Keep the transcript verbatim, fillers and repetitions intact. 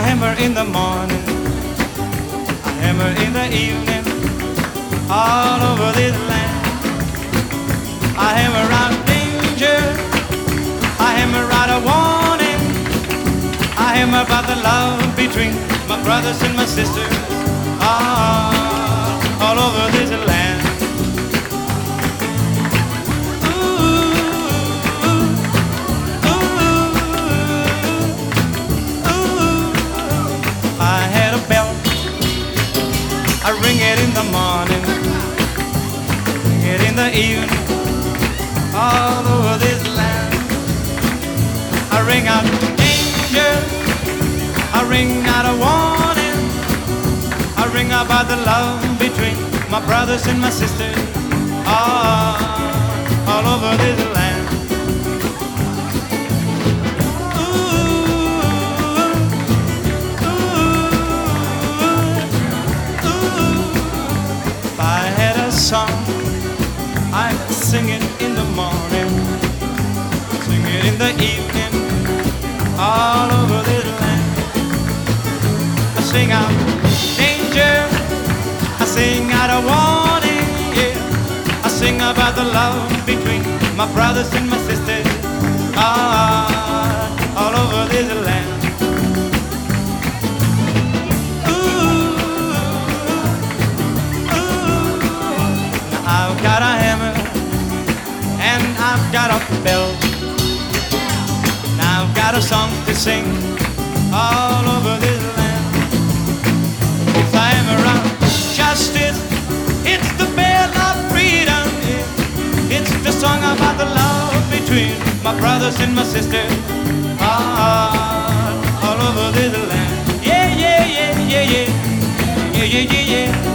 hammer in the morning, I hammer in the evening, all over this land. I hammer out danger, I hammer out a warning, I hammer about the love between my brothers and my sisters, all, all over this land. I ring it in the morning, ring it in the evening, all over this land. I ring out danger, I ring out a warning, I ring about the love between my brothers and my sisters, all, all over this land. Song, I sing it in the morning, sing it in the evening, all over this land. I sing out danger, I sing out a warning, yeah. I sing about the love between my brothers and my sisters, all, all over this land. I've got a hammer and I've got a bell, and I've got a song to sing all over this land. It's the hammer of justice, it's the bell of freedom, yeah. It's the song about the love between my brothers and my sisters, all, all over this land. Yeah, yeah, yeah, yeah, yeah, yeah, yeah, yeah, yeah.